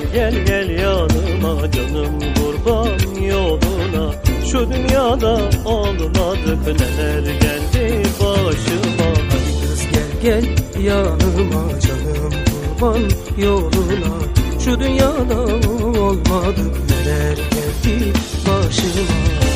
gel gel yanıma canım kurban yoluna. Şu dünyada olmadık neler geldi başıma. Hadi kız gel gel yanıma canım kurban yoluna. Şu dünyada olmadık neler geldi başıma.